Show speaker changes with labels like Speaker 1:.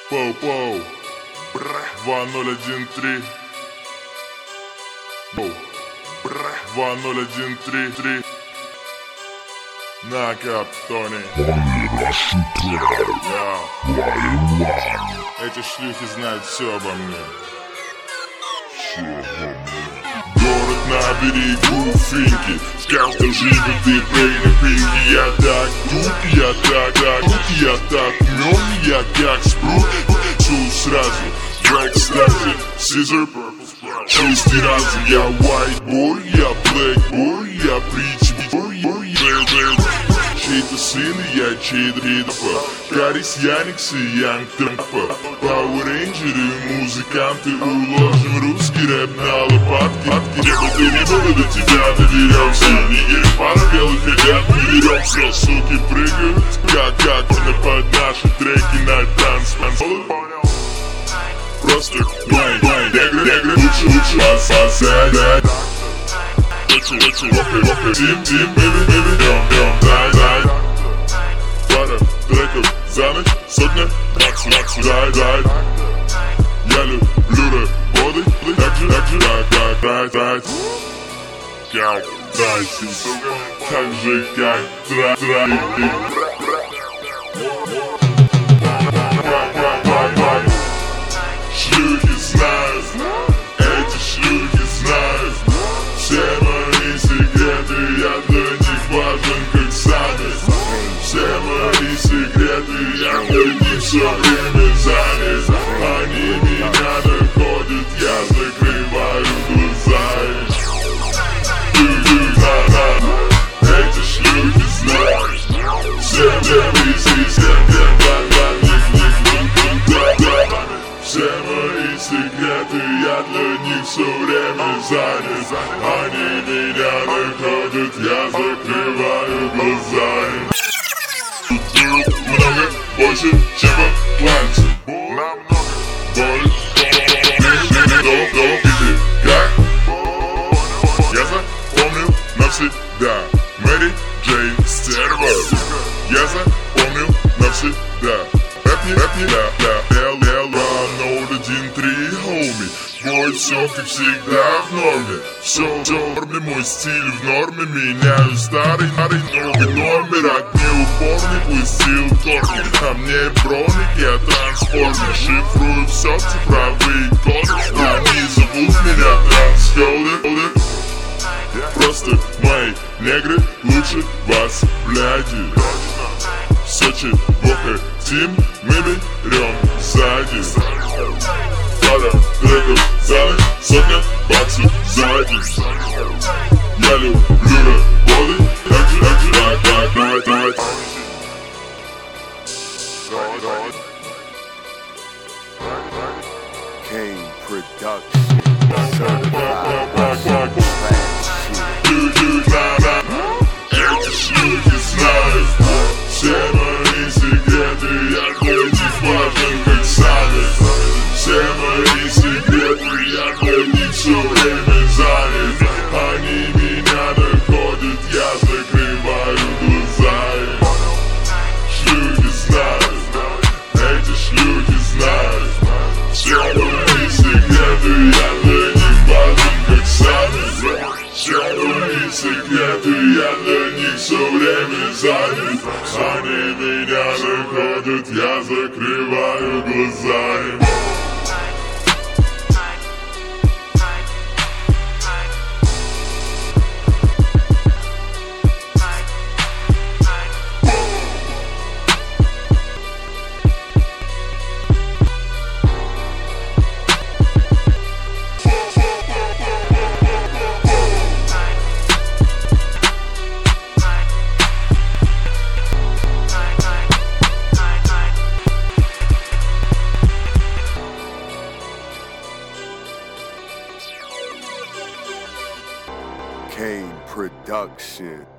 Speaker 1: Поу-поу 2013 2013 на Каптоне. Эти шлюхи знают все обо мне. Город на берегу Финки, с каждым живет и брейна пинки. Я так тут, я так тут, я так мёд, я как спрут. Чул сразу, Black Stasi, Scissor, чистый разум. Я white boy, я black boy, я preach boy, чей-то сын, я чей-то ридопа. Карис Яникс и Янг Трэмпа. Power Rangers, музыканты, уложим русский рэп на лопатки. Где бы ты ни был, до тебя доберемся. Нигеры, пара белых ребят, мы беремся. Суки прыгают, как под наши треки на танцполе. Просто май, негры, лучше посадять. Тим, baby, дай. Пара треков за ночь, сотня, макс, дай. Я люблю рэп-боды, так же, как драть. Как драйси, так же, как драйси. Шлюхи знают, эти шлюхи знают все мои секреты, я для них важен как самец. Все мои секреты, я для них все время занят. Они меня находят, я закрываю глаза. Эти шлюхи знают все мои секреты, все мои секреты, я для них все время занят. Они меня находят, я закрываю глаза. Много больше, чем в Атланте. Как? Я запомнил навсегда Мэри Джей Стерва. Я запомнил навсегда. Рэп не номер 1-3, homie. Бой, все как всегда в норме. Все в норме, мой стиль в норме. Меняю старый, новый номер. От неупорный пустил корни. А мне броник, я трансформер. Шифрую все цифровые коды. Они зовут меня трансходер. Просто мои негры лучше вас, бляди. Сочи, Боха, Тим, мы берем сзади. Пара треков за ночь, сотня баксов сзади. Я люблю рэп-боды, так же, как.
Speaker 2: Kane Production, certified
Speaker 1: Эти шлюхи знают все мои секреты, я для них важен как самец. Все мои секреты, я для них все время занят. Они меня находят, я закрываю глаза. Шлюхи знают, эти шлюхи знают все мои секреты, я для них важен как самец. Все мои секреты, я для них все время занят. Они меня находят, я закрываю глаза.
Speaker 2: Kane Production.